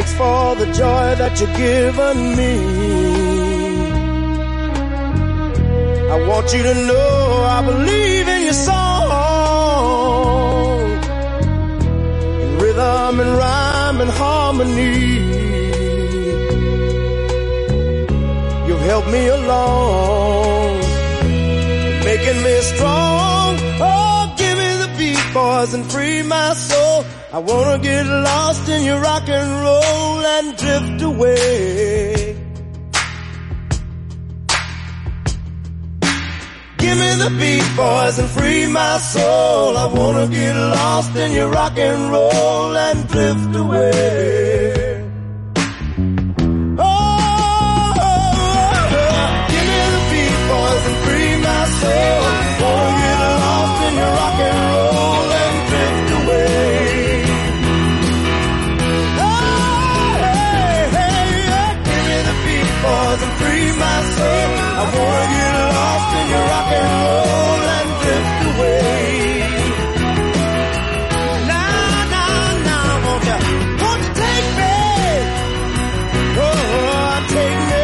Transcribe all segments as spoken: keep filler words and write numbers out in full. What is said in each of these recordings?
Thanks for the joy that you've given me. I want you to know I believe in your song, in rhythm and rhyme and harmony. You've helped me along, making me strong. Oh, give me the beat, boys, and free my soul. I wanna get lost in your rock and roll and drift away. Give me the beat, boys, and free my soul. I wanna get lost in your rock and roll and drift away. Oh, oh, oh, oh. Give me the beat, boys, and free my soul. Wanna get lost in your rock and roll and drift away. Boys, and free my soul. I wanna get lost in your rock and roll and drift away. Now, now, now, won't you, won't you take me? Oh, take me.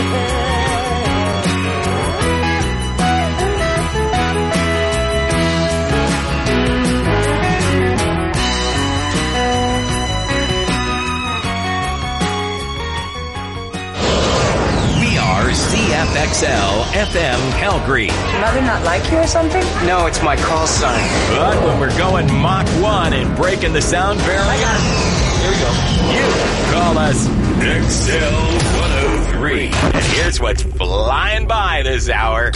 C F X L F M Calgary. Mother not like you or something? No, it's my call sign. But when we're going Mach one and breaking the sound barrier, I got it. Here we go. You call us X L one oh three. And here's what's flying by this hour.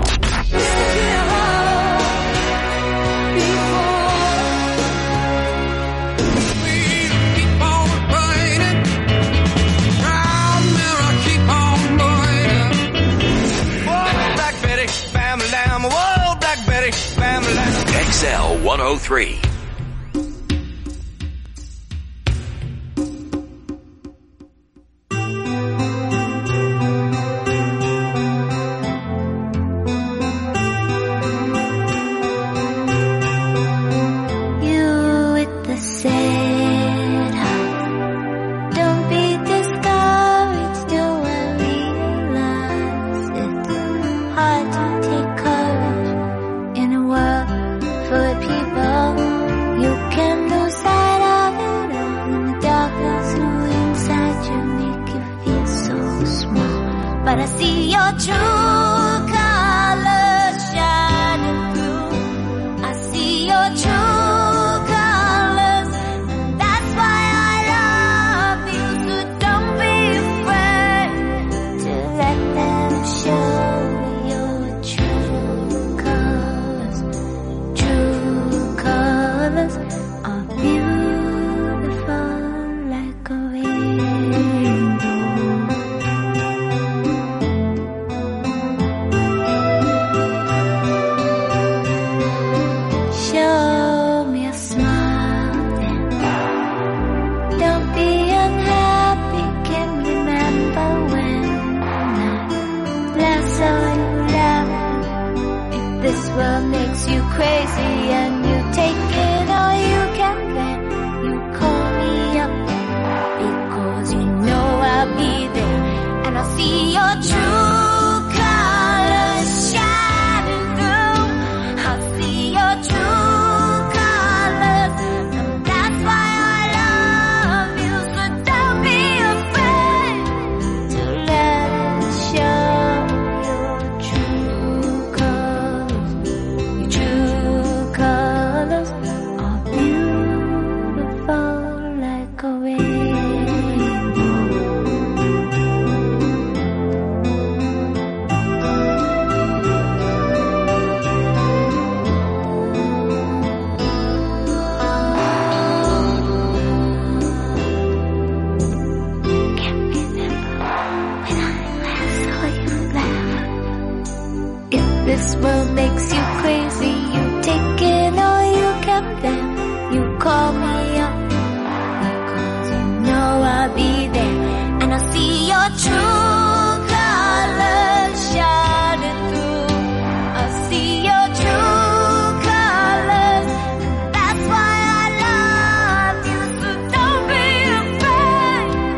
X L one oh three. But I see your true colors shining through. I see your true colors, and that's why I love you. So don't be afraid to let them show your true colors. True colors are beautiful like a rainbow. Show me a smile then. Don't be unhappy, can remember when I last saw you laughing. If this world makes you crazy and you take it all you can bear, you call me up because you know I'll be there. And I'll see your true colors shining through. I'll see your true this world makes you crazy, you take it all you can bear. You call me up because you know I'll be there. And I'll see your true colors shining through. I'll see your true colors. That's why I love you. So don't be afraid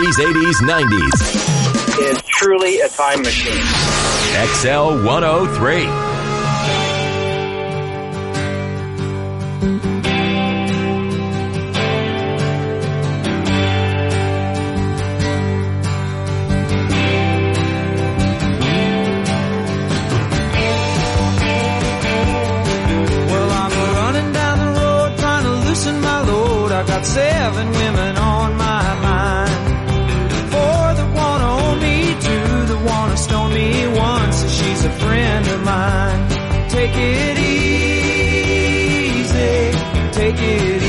seventies, eighties, nineties. It's truly a time machine. X L one oh three. Seven women on my mind. Four that wanna own me, two that wanna stone me, one says she's a friend of mine. Take it easy, take it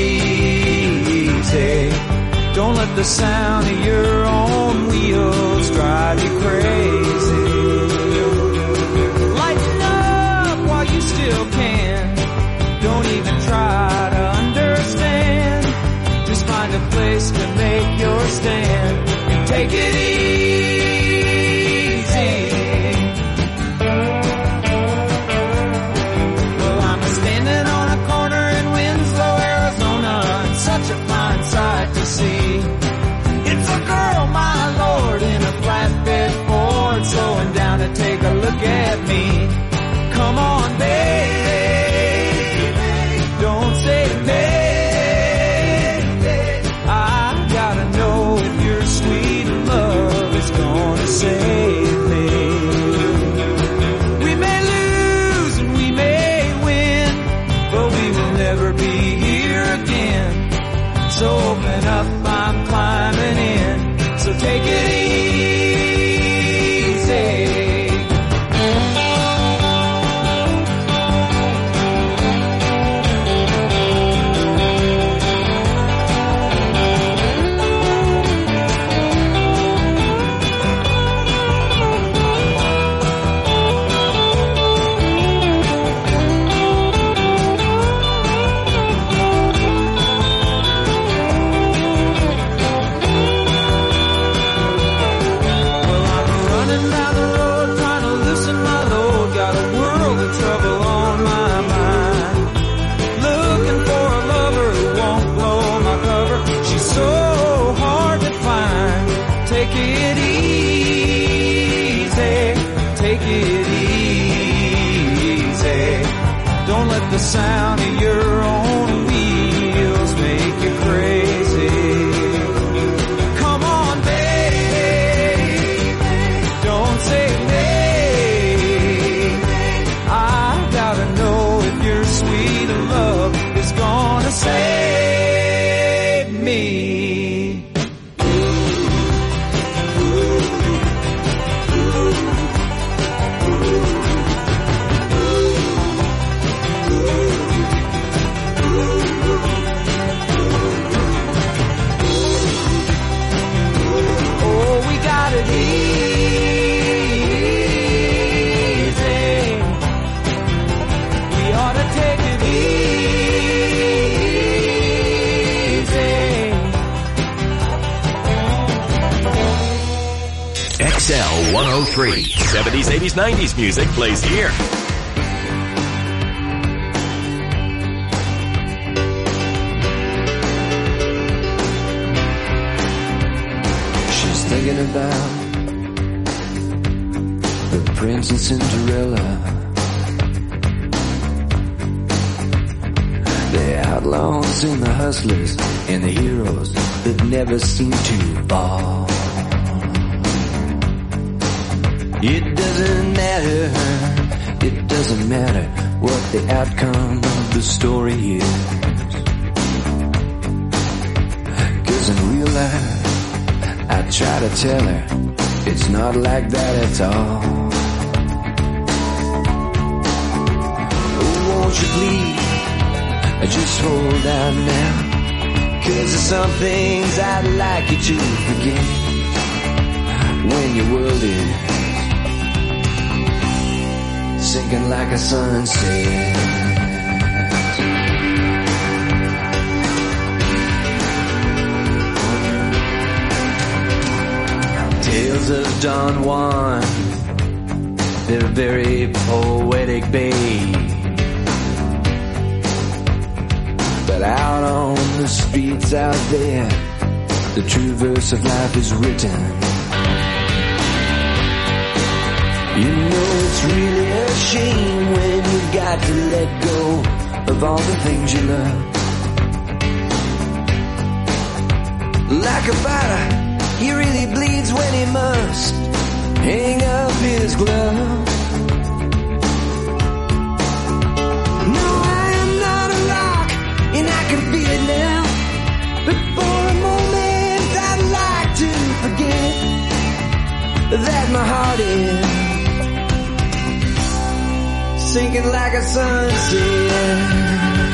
easy. Don't let the sound of your own wheels drive you crazy. Lighten up while you still can. Don't even try to understand. Find a place to make your stand and take it easy. Well, I'm standing on a corner in Winslow, Arizona, and such a fine sight to see. It's a girl, my lord, in a flatbed Ford, slowing down to take a look at me. Come on, baby, don't say baby. Gonna save me. We may lose and we may win, but we will never be here again. So open up, I'm climbing in. So take it easy. The sound of your own wheels make you crazy. Come on, baby, don't say maybe. I gotta know if your sweet love is gonna save me. X L one oh three. seventies, eighties, nineties music plays here. She's thinking about the Prince and Cinderella, the outlaws and the hustlers, and the heroes that never seem to fall. It doesn't matter, it doesn't matter what the outcome of the story is. 'Cause in real life, I try to tell her it's not like that at all. Oh, won't you please just hold out now? 'Cause there's some things I'd like you to forget when your world is sinking like a sunset. Tales of Don Juan, they're very poetic, babe. But out on the streets out there, the true verse of life is written. You know it's really a shame when you've got to let go of all the things you love. Like a fighter, he really bleeds when he must hang up his glove. No, I am not a rock, and I can feel it now. But for a moment I'd like to forget that my heart is sinking like a sunset.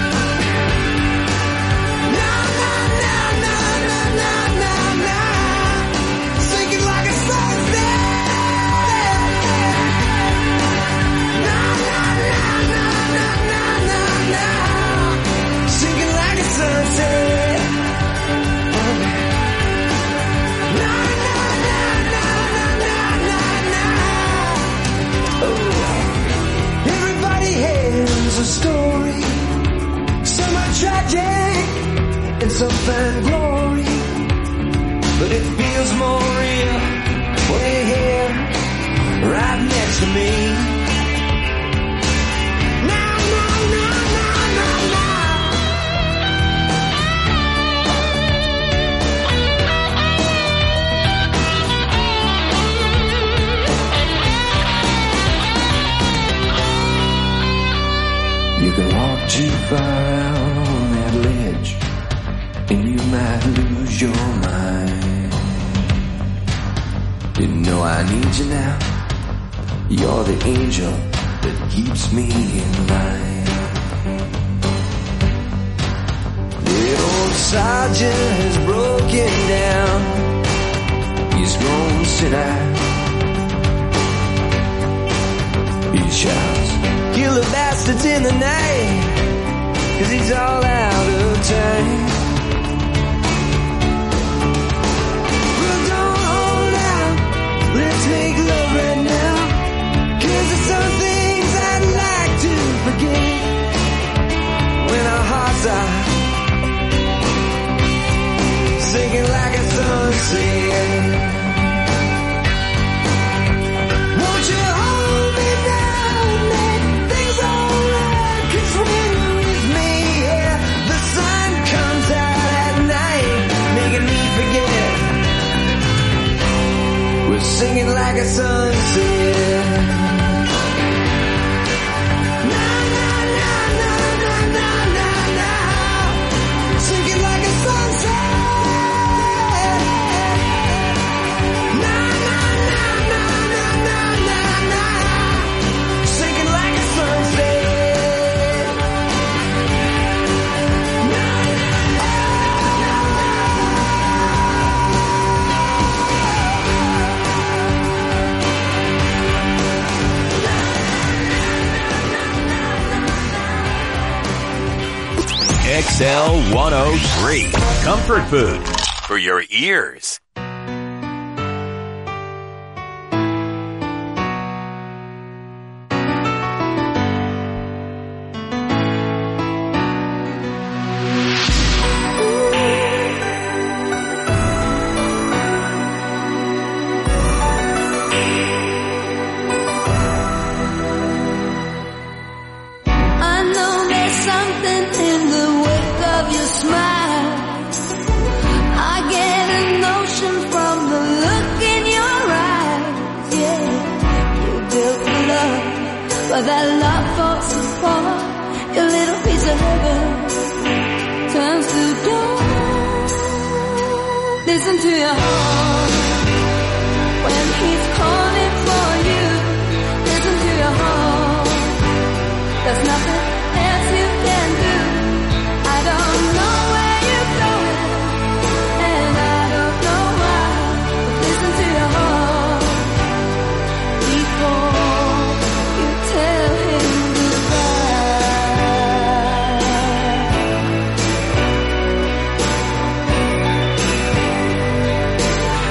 A story, some are tragic and some find glory, but it feels more real when you're here right next to me. Now, now, now, now, now, now. You can walk too far out on that ledge, and you might lose your mind. You know I need you now. You're the angel that keeps me in line. The old sergeant has broken down. He's gone sit out. He shouts, kill the bastards in the night, 'cause he's all out of time. Well, don't hold out, let's make love right now, 'cause there's some things I'd like to forget when our hearts are sinking like a sunset. Won't you hold me now and make things alright? 'Cause when you're with me, yeah, the sun comes out at night, making me forget we're singing like a sunset. Na na na na na na na na, singing like a sunset. Na na na na na na na na, singing like a sunset. Na X L one oh three. Comfort food for your ears. I know there's something in the wake of your smile. I get a notion from the look in your eyes. Yeah, you built for love, but that love falls apart. Your little piece of heaven turns to gold. Listen to your heart when he's calling for you. Listen to your heart. There's nothing else you can do. I don't know where you're going, and I don't know why. But listen to your heart before you tell him goodbye.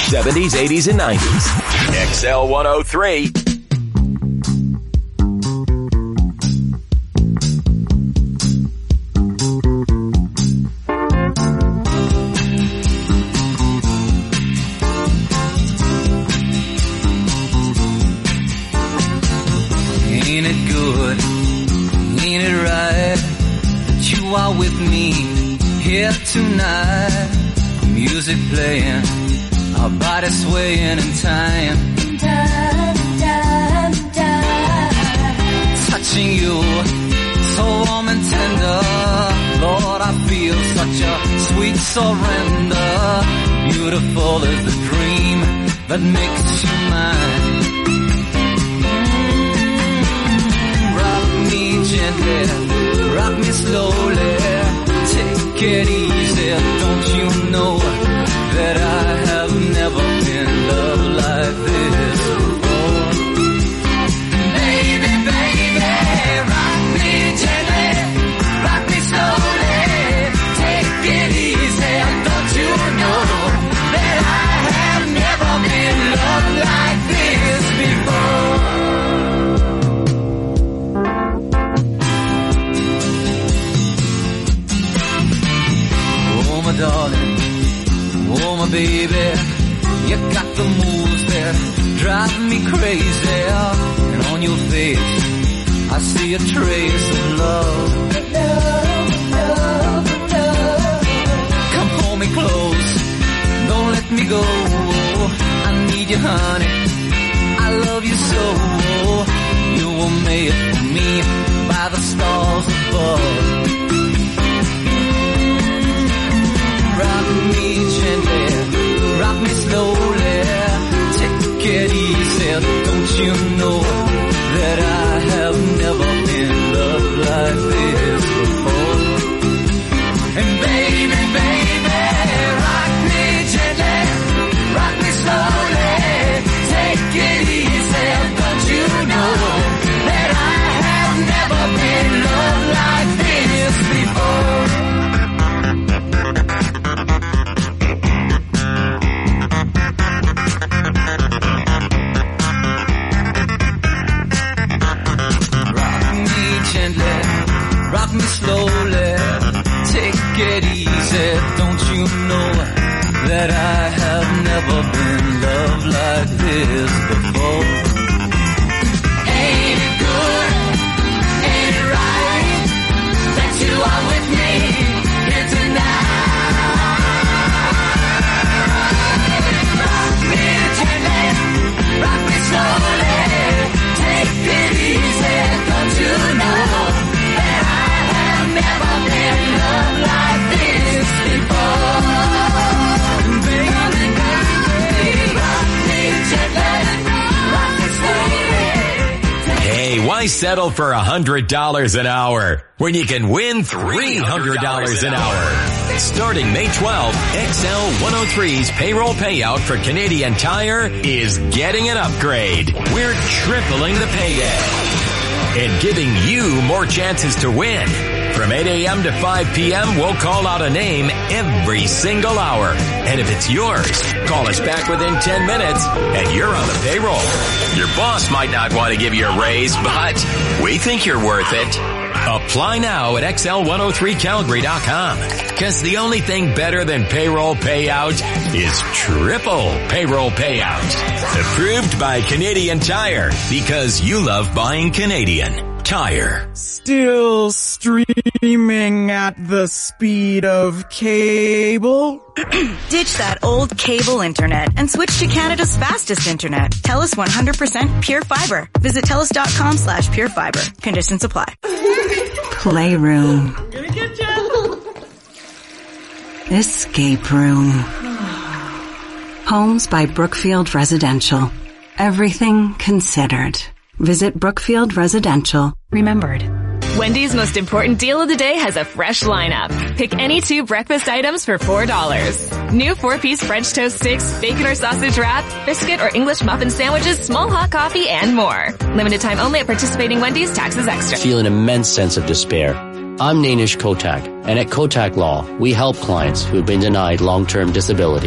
seventies, eighties, and nineties. X L one oh three. Ain't it good? Ain't it right that you are with me here tonight? Music playing, our bodies swaying in time. Touching you, so warm and tender. Lord, I feel such a sweet surrender. Beautiful is the dream that makes you mine. Gently, rock me slowly, take it easy. Don't you know that I have never been loved like this before? Baby, baby, rock me gently, rock me slowly, take it easy. Don't you know that I have never been loved like this before? Darling, oh my baby, you got the moves that drive me crazy. And on your face, I see a trace of love. Love, love, love. Come hold me close, don't let me go. I need you, honey, I love you so. You were made for me by the stars above. Rock me gently, rock me slowly, take it easy. Don't you know that I have never been loved like this before? And baby, baby, rock me gently, rock me slowly, take it easy. Don't you know that I have never been loved like this before? Rock me slowly, take it easy. Don't you know that I have never been loved like this before? Ain't it good? Ain't it right that you are with me here tonight? Rock me gently, rock me slowly, take it easy. Don't you know that I never been loved like this before? Baby, baby, rock me gently, rock me slowly. Hey, why settle for one hundred dollars an hour when you can win three hundred dollars an hour? Starting May twelfth, X L one oh three's payroll payout for Canadian Tire is getting an upgrade. We're tripling the payday and giving you more chances to win. From eight a.m. to five p.m., we'll call out a name every single hour. And if it's yours, call us back within ten minutes and you're on the payroll. Your boss might not want to give you a raise, but we think you're worth it. Apply now at X L one oh three Calgary dot com. Because the only thing better than payroll payout is triple payroll payout. Approved by Canadian Tire, because you love buying Canadian Tire. Still streaming at the speed of cable? Ditch that old cable internet and switch to Canada's fastest internet. TELUS one hundred percent Pure Fiber. Visit TELUS.com slash Pure Fiber. Conditions apply. Playroom. Escape room. Homes by Brookfield Residential. Everything considered. Visit Brookfield Residential. Remembered. Wendy's most important deal of the day has a fresh lineup. Pick any two breakfast items for four dollars. New four-piece French toast sticks, bacon or sausage wrap, biscuit or English muffin sandwiches, small hot coffee, and more. Limited time only at participating Wendy's. Taxes extra. Feel an immense sense of despair. I'm Nainish Kotak, and at Kotak Law, we help clients who have been denied long-term disability.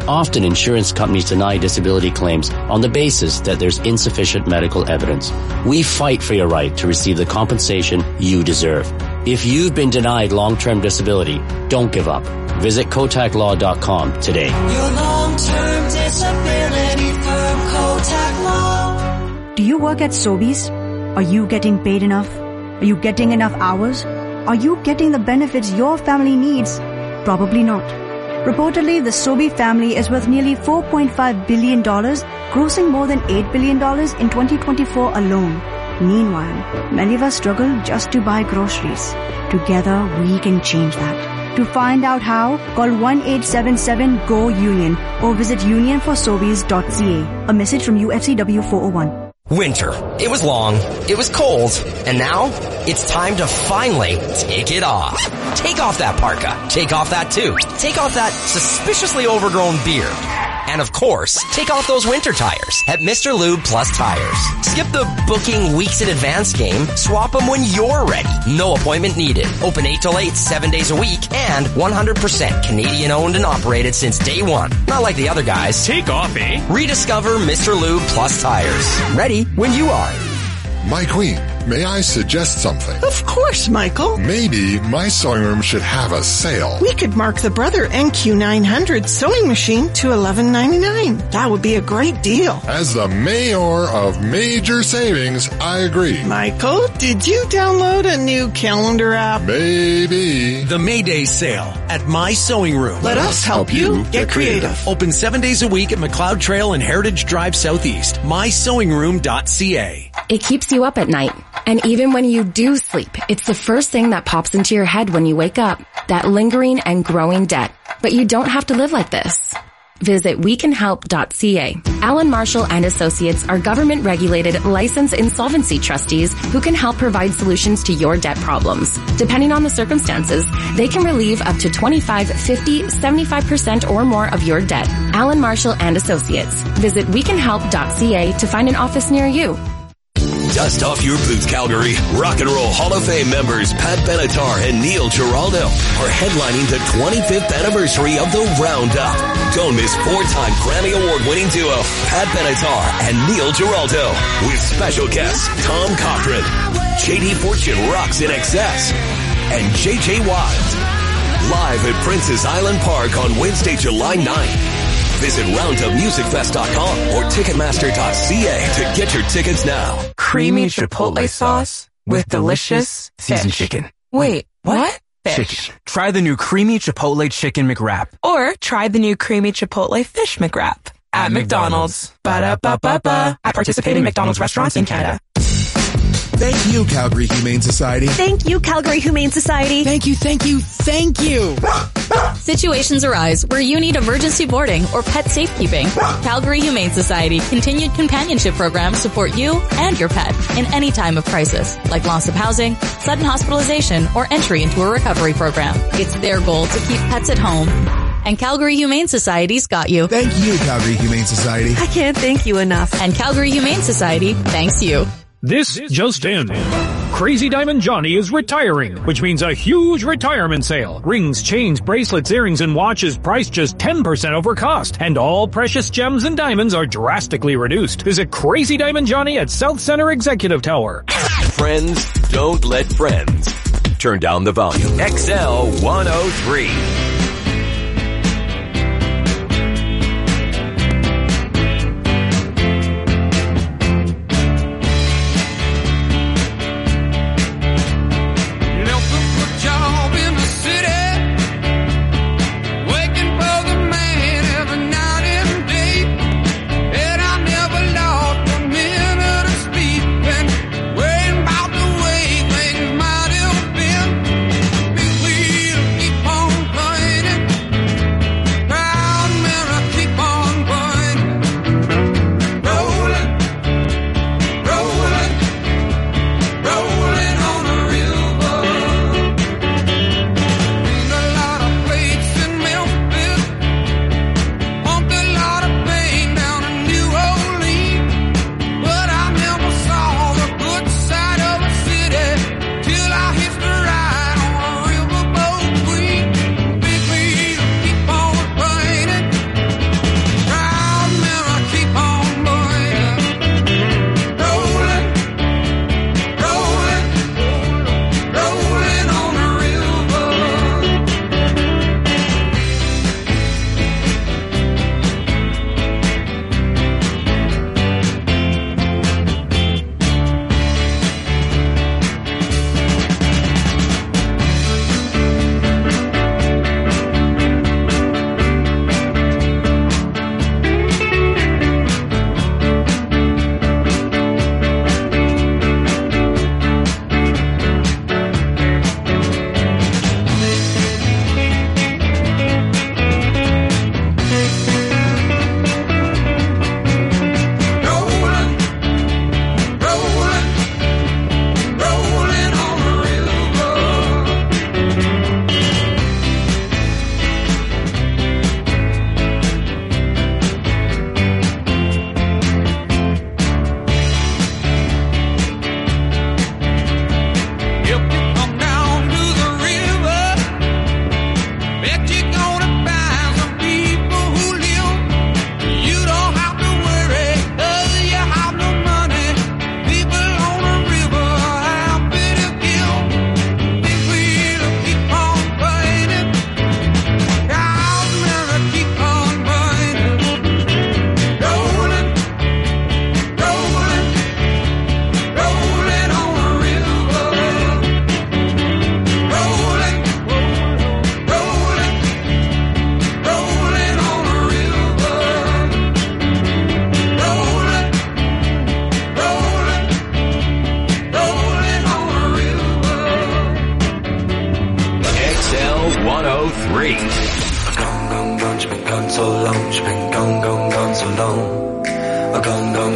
Often insurance companies deny disability claims on the basis that there's insufficient medical evidence. We fight for your right to receive the compensation you deserve. If you've been denied long-term disability, don't give up. Visit Kotak Law dot com today. Your long-term disability firm, Kotak Law. Do you work at Sobeys? Are you getting paid enough? Are you getting enough hours? Are you getting the benefits your family needs? Probably not. Reportedly, the Sobey family is worth nearly four point five billion dollars, grossing more than eight billion dollars in twenty twenty-four alone. Meanwhile, many of us struggle just to buy groceries. Together, we can change that. To find out how, call one eight seven seven G O UNION or visit union for sobeys dot c a. A message from U F C W four oh one. Winter. It was long, it was cold, and now it's time to finally take it off. Take off that parka. Take off that too. Take off that suspiciously overgrown beard. And of course, take off those winter tires at Mister Lube Plus Tires. Skip the booking weeks in advance game. Swap them when you're ready. No appointment needed. Open eight till eight, seven days a week, and one hundred percent Canadian owned and operated since day one. Not like the other guys. Take off, eh? Rediscover Mister Lube Plus Tires. Ready when you are. My queen, may I suggest something? Of course, Michael. Maybe my sewing room should have a sale. We could mark the Brother N Q nine hundred sewing machine to eleven ninety-nine. That would be a great deal. As the mayor of major savings, I agree. Michael, did you download a new calendar app? Maybe. The May Day sale at My Sewing Room. Let us help you get creative. Open seven days a week at McLeod Trail and Heritage Drive Southeast. my sewing room dot c a. It keeps you up at night. And even when you do sleep, it's the first thing that pops into your head when you wake up. That lingering and growing debt. But you don't have to live like this. Visit we can help dot c a. Alan Marshall and Associates are government-regulated, licensed insolvency trustees who can help provide solutions to your debt problems. Depending on the circumstances, they can relieve up to twenty-five, fifty, seventy-five percent or more of your debt. Alan Marshall and Associates. Visit we can help dot c a to find an office near you. Dust off your boots, Calgary. Rock and Roll Hall of Fame members Pat Benatar and Neil Giraldo are headlining the twenty-fifth anniversary of the Roundup. Don't miss four-time Grammy Award-winning duo Pat Benatar and Neil Giraldo with special guests Tom Cochrane, J D Fortune Rocks in Excess, and J J Wild. Live at Princess Island Park on Wednesday, July ninth. Visit roundup music fest dot com or ticketmaster dot c a to get your tickets now. Creamy chipotle sauce with delicious seasoned chicken. Wait, what? Fish. Chicken. Try the new Creamy Chipotle Chicken McWrap. Or try the new Creamy Chipotle Fish McWrap. At, At McDonald's. Ba-da-ba-ba-ba. At participating McDonald's restaurants in Canada. Thank you, Calgary Humane Society. Thank you, Calgary Humane Society. Thank you, thank you, thank you. Situations arise where you need emergency boarding or pet safekeeping. Calgary Humane Society Continued Companionship Programs support you and your pet in any time of crisis, like loss of housing, sudden hospitalization, or entry into a recovery program. It's their goal to keep pets at home. And Calgary Humane Society's got you. Thank you, Calgary Humane Society. I can't thank you enough. And Calgary Humane Society thanks you. This just in. Crazy Diamond Johnny is retiring, which means a huge retirement sale. Rings, chains, bracelets, earrings, and watches priced just ten percent over cost. And all precious gems and diamonds are drastically reduced. Visit Crazy Diamond Johnny at South Center Executive Tower. Friends don't let friends turn down the volume. X L one oh three.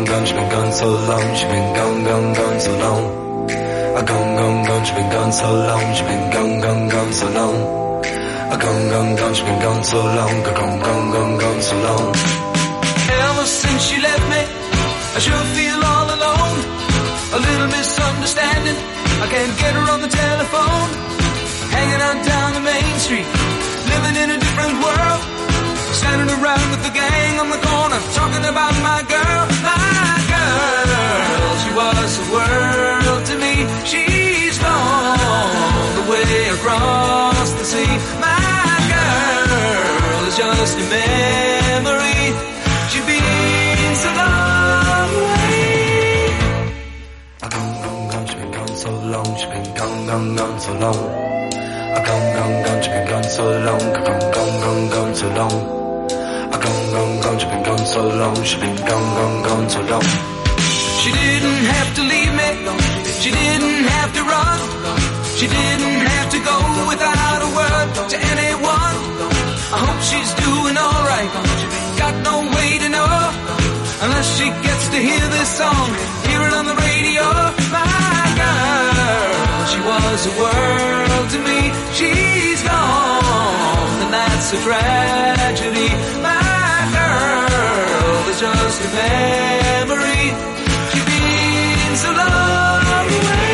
gone, she's been gone so long, she's been gone, gone, gone so long. A gone, gone, gone, she's been gone so long, she's been gone, gone, gone so long. A gone, gone, gone, she's been gone so long, gone, gone, gone, gone so long. Ever since she left me, I sure feel all alone. A little misunderstanding, I can't get her on the telephone. Hanging out down the main street, living in a different world. Standing around with the gang on the corner, talking about my girl, my girl. She was the world to me. She's gone away across the sea. My girl is just a memory. She's been so long away. A gone, gone, gone, she's been gone so long. She's been gone, gone, gone so long. A gone, gone, gone, she's been gone so long. Gone, gone, gone, gone so long. A gone, gone, gone, she's been gone so long. She's been gone, gone, gone so long. She didn't have to leave me. She didn't have to run. She didn't have to go without a word to anyone. I hope she's doing alright. Got no way to know unless she gets to hear this song, hear it on the radio. My girl, she was a world to me. She's gone, and that's a tragedy. My girl is just a memory. She's been so long away.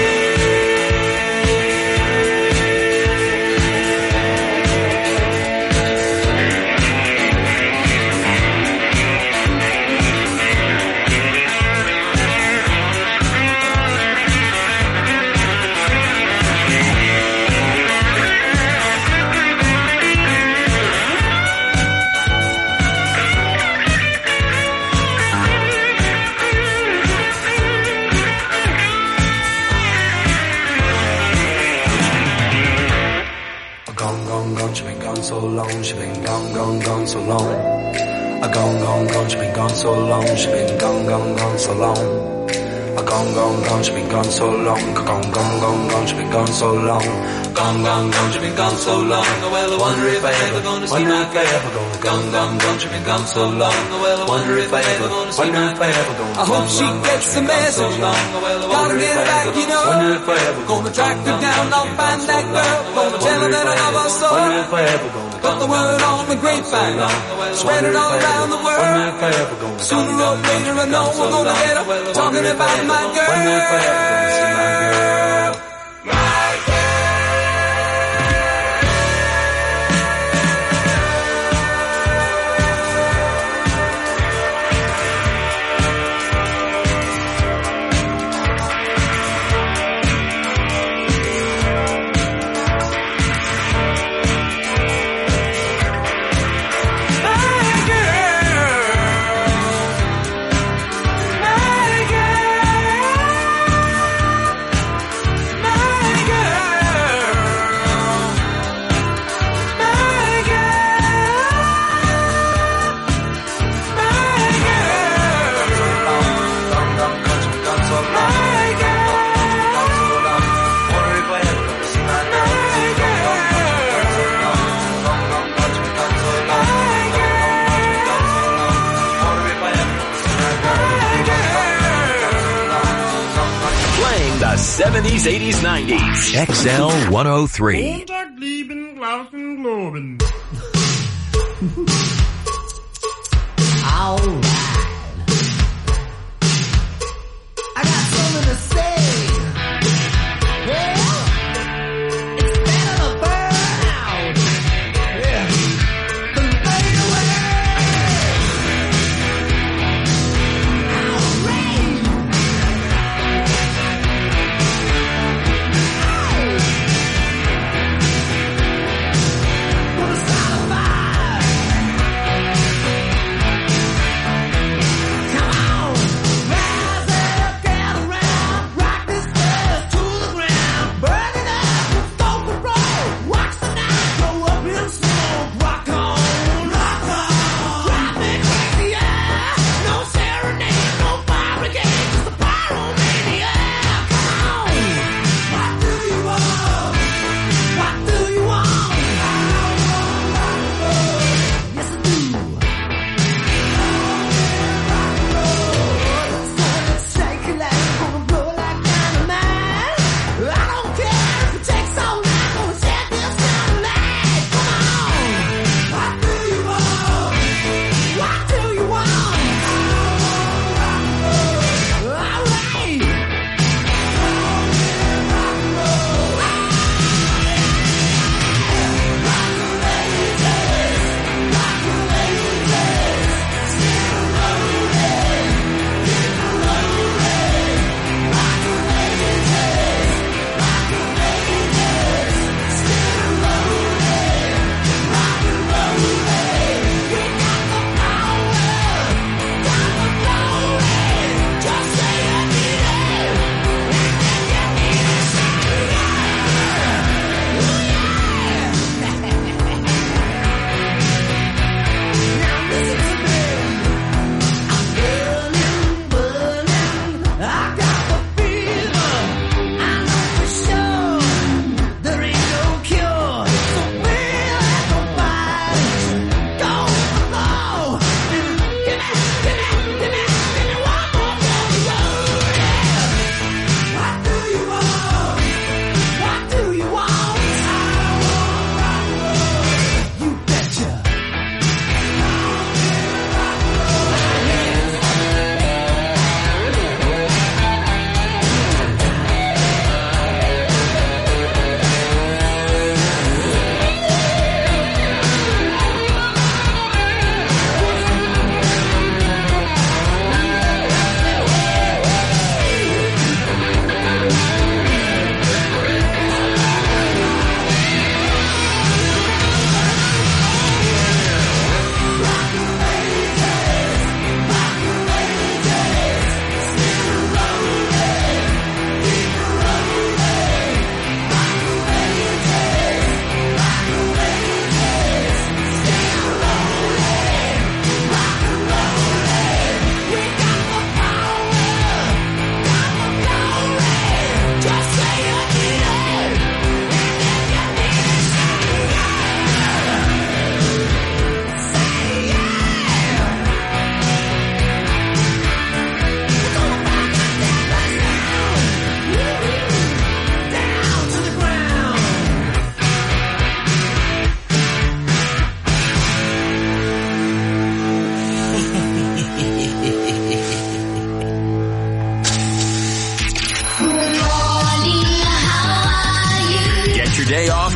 So long, she been gone, gone, gone so long. A gone, gone, gone, she been gone so long. She been gone, gone, gone so long. A gone, gone, gone, she been gone so long. Gone, gone, gone, gone, she been gone so long. Gone, gone, gone, she been gone so long. Well, I wonder if I ever gonna see my girl. Gone, gone, gone, she been gone so long. Well, I wonder if I ever gonna see my girl. I hope she gets the message. Gotta get her back, you know. Gonna track her down, I'll find that girl. Gonna tell her that I love her so. Put the word on the grapevine, spread it all around the world. Sooner or later I know we're gonna get her talking about my girl. seventies, eighties, nineties. X L one oh three. All right. I got something to say. Well, it's better to burn out. Yeah. Than fade away. All right. Put a start a fire.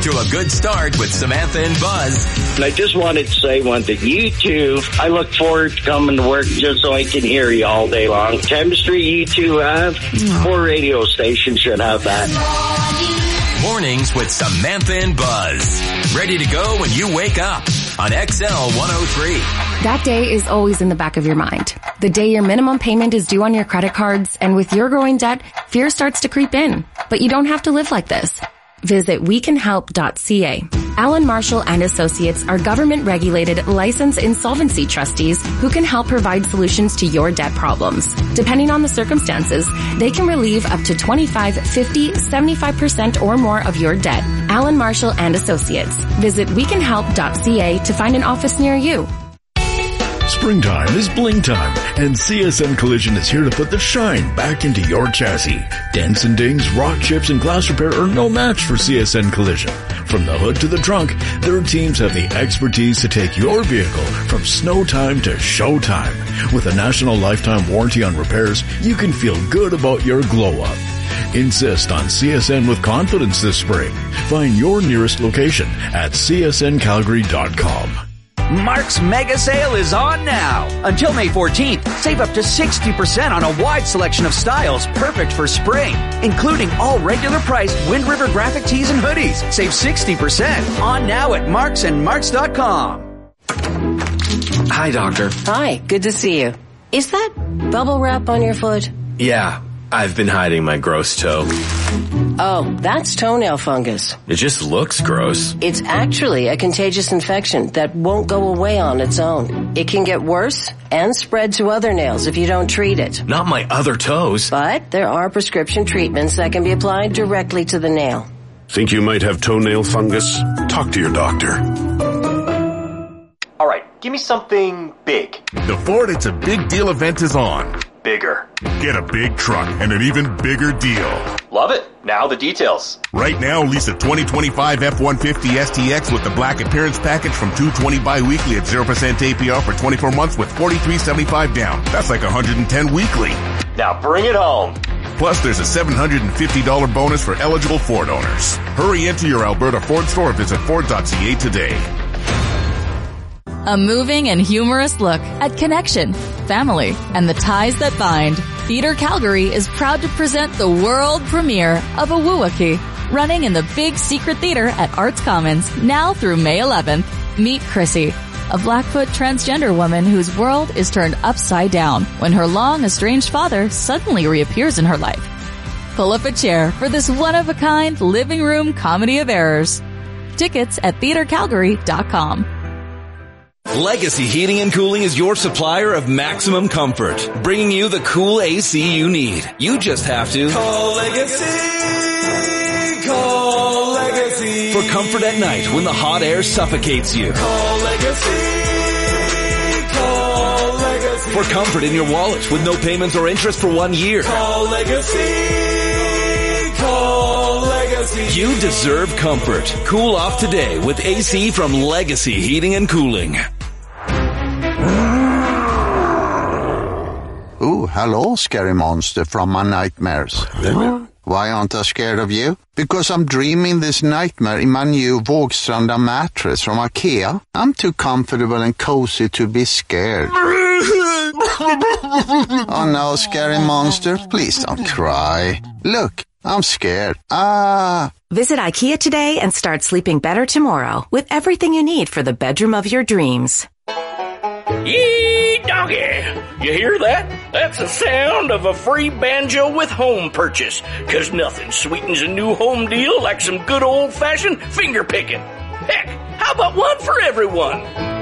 to a good start with Samantha and Buzz. And I just wanted to say one thing. You two, I look forward to coming to work just so I can hear you all day long. Chemistry you two have, four radio stations should have that. Mornings with Samantha and Buzz. Ready to go when you wake up on X L one oh three. That day is always in the back of your mind. The day your minimum payment is due on your credit cards, and with your growing debt, fear starts to creep in. But you don't have to live like this. Visit we can help dot c a. Allen Marshall and Associates are government-regulated, licensed insolvency trustees who can help provide solutions to your debt problems. Depending on the circumstances, they can relieve up to twenty-five, fifty, seventy-five percent or more of your debt. Allen Marshall and Associates. Visit we can help dot c a to find an office near you. Springtime is bling time, and C S N Collision is here to put the shine back into your chassis. Dents and dings, rock chips, and glass repair are no match for C S N Collision. From the hood to the trunk, their teams have the expertise to take your vehicle from snow time to show time. With a national lifetime warranty on repairs, you can feel good about your glow-up. Insist on C S N with confidence this spring. Find your nearest location at c s n calgary dot com. Mark's Mega Sale is on now. Until May fourteenth, save up to sixty percent on a wide selection of styles perfect for spring, including all regular priced Wind River graphic tees and hoodies. Save sixty percent on now at marks and marks dot com. Hi, Doctor. Hi, good to see you. Is that bubble wrap on your foot? Yeah, I've been hiding my gross toe. Oh, that's toenail fungus. It just looks gross. It's actually a contagious infection that won't go away on its own. It can get worse and spread to other nails if you don't treat it. Not my other toes. But there are prescription treatments that can be applied directly to the nail. Think you might have toenail fungus? Talk to your doctor. All right, give me something big. The Ford It's a Big Deal event is on. Bigger. Get a big truck and an even bigger deal. Love it. Now the details. Right now, lease a twenty twenty-five F one fifty S T X with the black appearance package from two hundred twenty bi-weekly at zero percent A P R for twenty-four months with forty-three seventy-five down. That's like one hundred ten weekly. Now bring it home. Plus, there's a seven hundred fifty dollars bonus for eligible Ford owners. Hurry into your Alberta Ford store or visit ford dot c a today. A moving and humorous look at connection, family, and the ties that bind. Theatre Calgary is proud to present the world premiere of Awuwaki, running in the Big Secret Theatre at Arts Commons, now through May eleventh. Meet Chrissy, a Blackfoot transgender woman whose world is turned upside down when her long-estranged father suddenly reappears in her life. Pull up a chair for this one-of-a-kind living room comedy of errors. Tickets at theatre calgary dot com. Legacy Heating and Cooling is your supplier of maximum comfort, bringing you the cool A C you need. You just have to call Legacy. Call Legacy. For comfort at night when the hot air suffocates you. Call Legacy. Call Legacy. For comfort in your wallet with no payments or interest for one year. Call Legacy. Call Legacy. You deserve comfort. Cool off today with A C from Legacy Heating and Cooling. Oh, hello, scary monster from my nightmares. Why aren't I scared of you? Because I'm dreaming this nightmare in my new Vågstranda mattress from IKEA. I'm too comfortable and cozy to be scared. Oh no, scary monster, please don't cry. Look, I'm scared. Ah. Visit IKEA today and start sleeping better tomorrow with everything you need for the bedroom of your dreams. Yee, doggy! You hear that? That's the sound of a free banjo with home purchase. Cause nothing sweetens a new home deal like some good old-fashioned finger picking. Heck, how about one for everyone?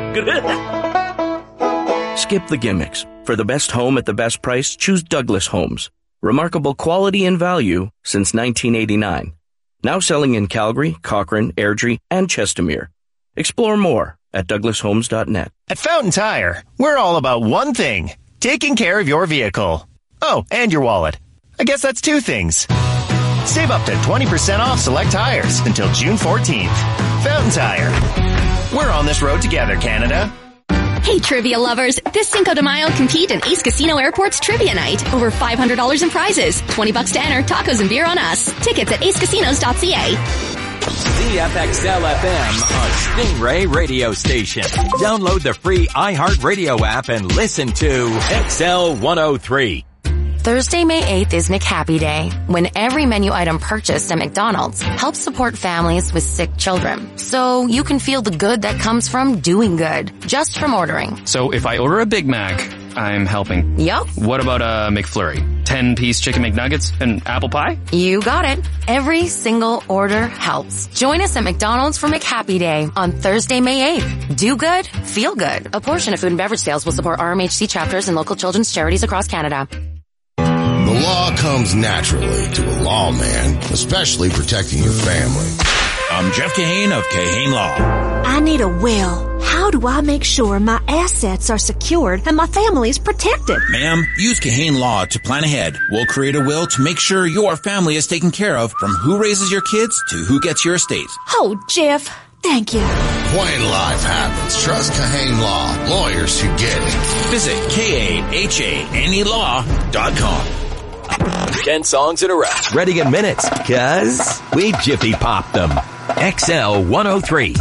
Skip the gimmicks. For the best home at the best price, choose Douglas Homes. Remarkable quality and value since nineteen eighty-nine. Now selling in Calgary, Cochrane, Airdrie, and Chestermere. Explore more at douglas homes dot net. At Fountain Tire, we're all about one thing, taking care of your vehicle. Oh, and your wallet. I guess that's two things. Save up to twenty percent off select tires until June fourteenth. Fountain Tire. We're on this road together, Canada. Hey, trivia lovers. This Cinco de Mayo, compete in Ace Casino Airport's Trivia Night. Over five hundred dollars in prizes. twenty bucks to enter, tacos and beer on us. Tickets at ace casinos dot c a. C F X L F M, a Stingray radio station. Download the free iHeartRadio app and listen to X L one oh three. Thursday, May eighth is McHappy Day, when every menu item purchased at McDonald's helps support families with sick children. So you can feel the good that comes from doing good, just from ordering. So if I order a Big Mac, I'm helping. Yup. What about a McFlurry? ten-piece chicken McNuggets and apple pie? You got it. Every single order helps. Join us at McDonald's for McHappy Day on Thursday, May eighth. Do good, feel good. A portion of food and beverage sales will support R M H C chapters and local children's charities across Canada. The law comes naturally to a lawman, especially protecting your family. I'm Jeff Kahane of Kahane Law. I need a will. How do I make sure my assets are secured and my family is protected? Ma'am, use Kahane Law to plan ahead. We'll create a will to make sure your family is taken care of, from who raises your kids to who gets your estate. Oh, Jeff, thank you. When life happens, trust Kahane Law. Lawyers who get it. Visit K A H A N E law dot com. ten songs in a row. Ready in minutes, cuz we Jiffy popped them. X L one oh three.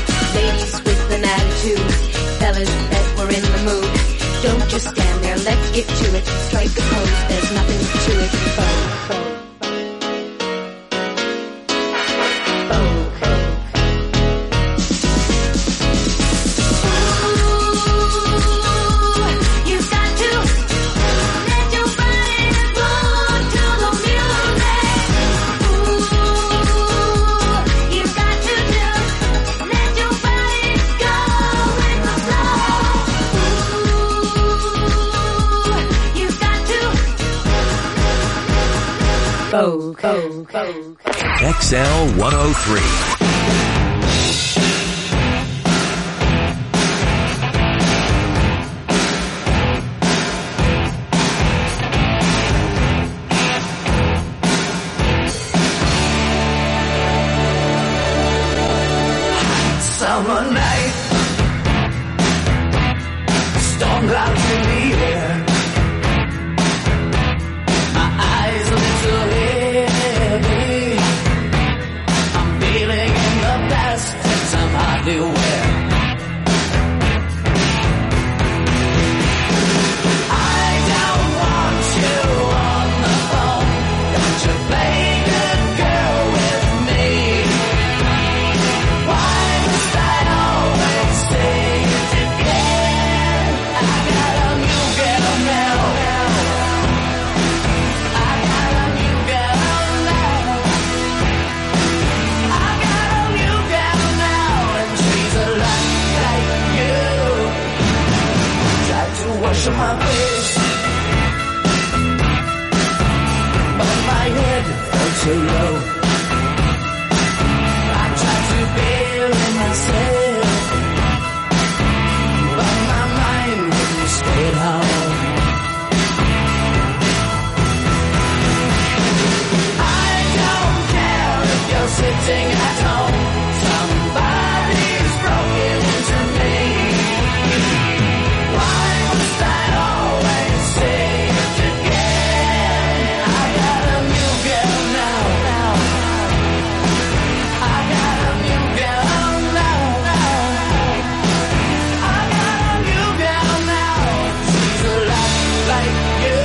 Let's get to it. Strike a pose, there's nothing to it. Vogue, vogue. Vogue, Vogue, Vogue. X L one oh three. Summer night, storm clouds in the air. My eyes a little heavy. I'm feeling in the past that I'm hardly aware. I don't want you on the phone. Don't you play good girl with me? Why must I always say it again? I got a new girl now. I got a new girl now. I got a new girl now, and she's a lot like you. Tried to wash my face, but my head felt so low. I tried to bury myself, but my mind wouldn't stay at home. I don't care if you're sitting at home. Somebody's broken into me. Why must I always say it again? I got a new girl now. I got a new girl now. I got a new girl now. She's a lot like you.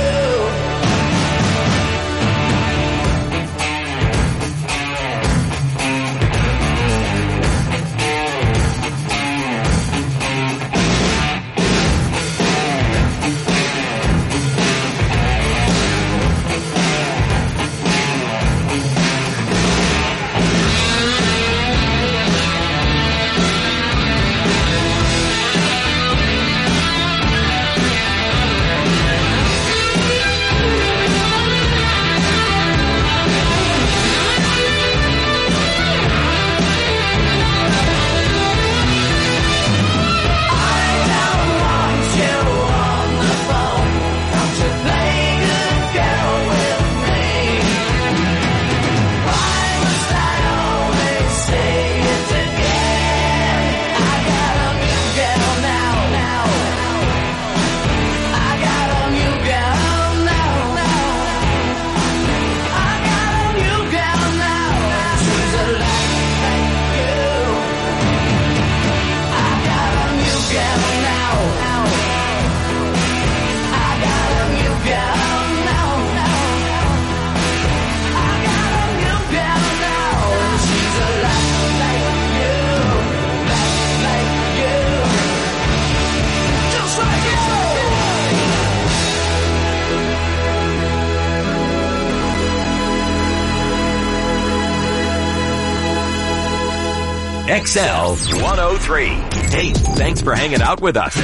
X L one oh three. Hey, thanks for hanging out with us.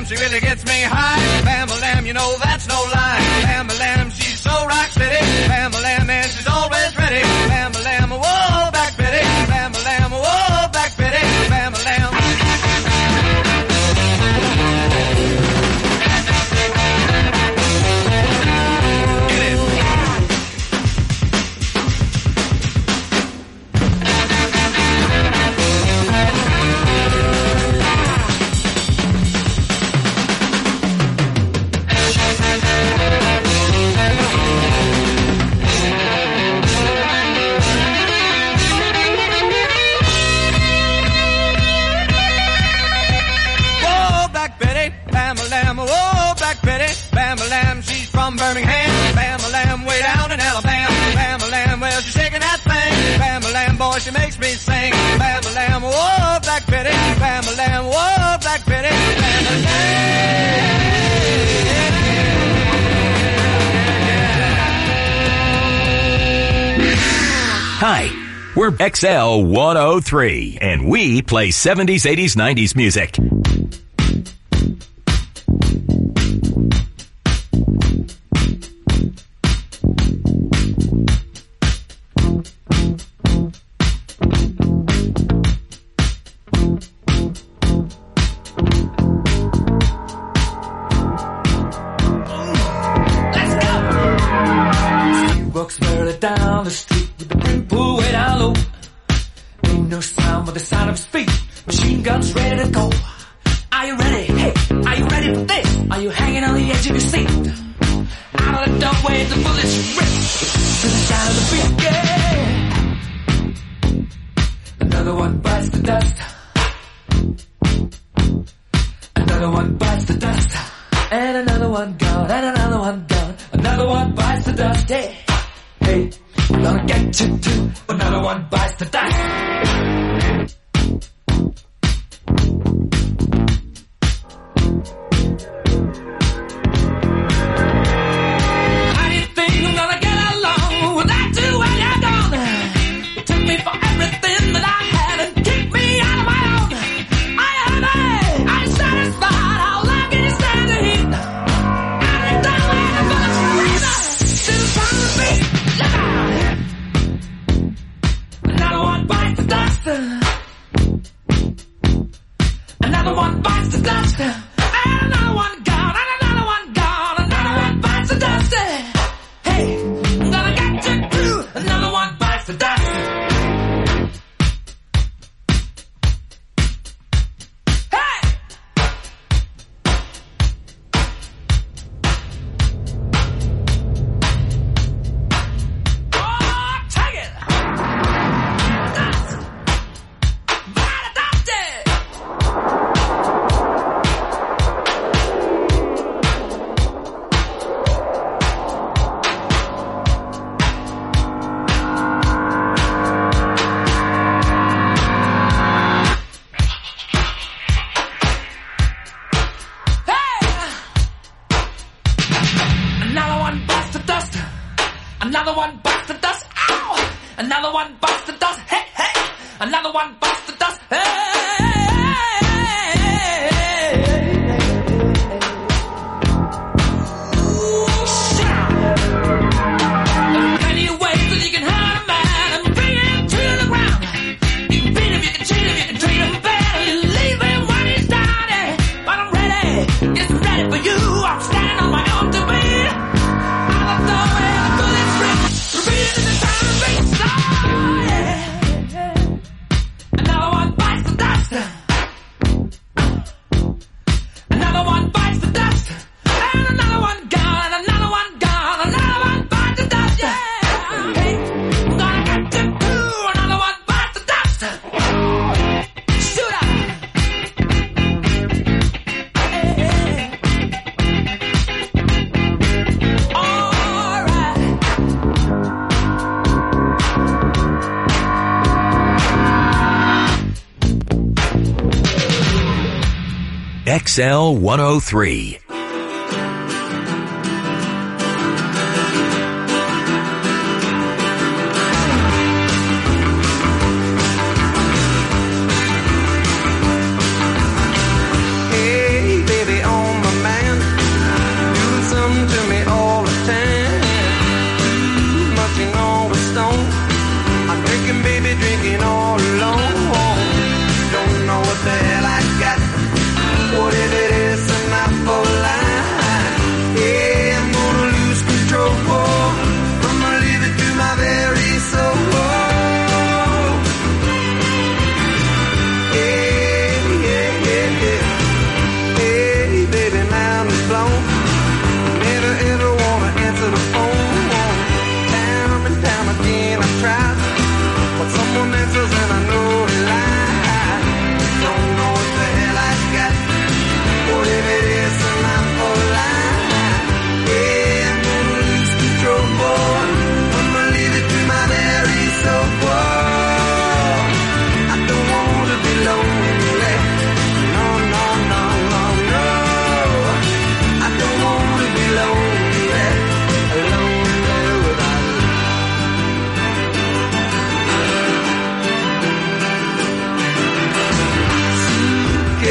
Bam-a-lam, she really gets me high. Bam-a-lam, you know that's no lie. Bam-a-lam, she's so rock steady. Bam-a-lam, and she's always ready. Bam-a-lam, whoa, back Betty. Bam-a-lam, whoa, back Betty. Bam-a-lam. Bam-a-lam, oh, Black Betty. Bam-a-lam, she's from Birmingham. Bam-a-lam, way down in Alabama. Bam-a-lam, well, she's shaking that thing. Bam-a-lam, boy, she makes me sing. Bam-a-lam, oh, Black Betty. Bam-a-lam, oh, Black Betty. Bam-a-lam. Hi, we're X L one oh three, and we play seventies, eighties, nineties music. Walks merrily down the street with the brim pulled way down low. Ain't no sound but the sound of his feet. Machine guns ready to go. Are you ready? Hey, are you ready for this? Are you hanging on the edge of your seat? Out of the doorway, the bullets rip to the sound of the beat. Yeah. Another one bites the dust. Another one bites the dust. And another one gone. And another one gone. Another one bites the dust. Hey. Hey, I'm gonna get you too. Another one bites the dust. How do you think I'm gonna get along without you when you're gone? You took me for everything that I had and kicked me out of my own. I am a, I'm satisfied. How long can you stand the heat? I'm done with the bullets forever. Still trying to beat. Another one bites the dust. Another one bites the dust. And another one gone. And another one gone. Another one bites the dust. Hey, I'm gonna get you too. Another one bites the dust. Hey! Another one bites the dust. Another one bites the dust. Ow! Another one bites the dust. Hey, hey! Another one bites the dust. Hey! Plenty of ways that you can hurt a man and bring him to the ground. You can beat him, you can cheat him, you can treat him bad, you leave him when he's down. But I'm ready, yes, I'm ready for you. I'm standing on my own to beat. Out of the way, the bullets rip, repeating the time of beat. Oh, yeah. Another one bites the dust. Another one bites the dust. And another one gone. And another one gone. Another one bites the dust. Yeah. Hey, I'm gonna get you too. Another one bites the dust. Shoot up. All right. X L one oh three. Hey, baby, on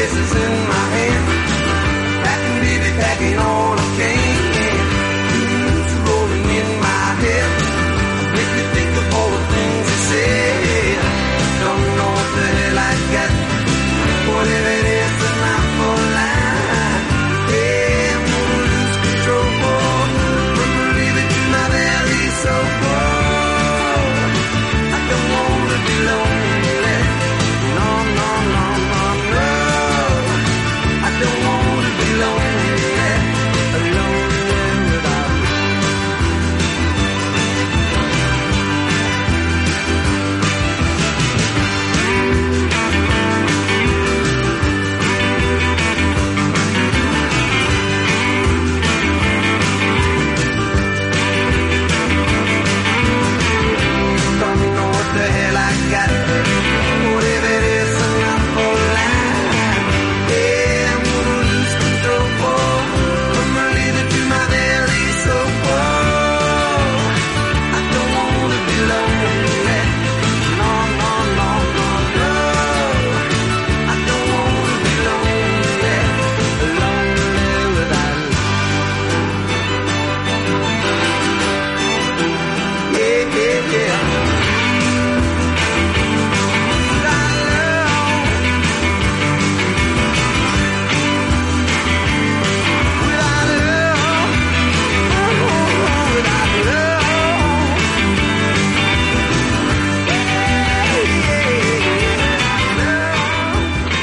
faces in my hand. Packing, baby, packing on a can. Tunes rolling in my head. Make me think of all the things you said. Don't know what the hell I got. Whatever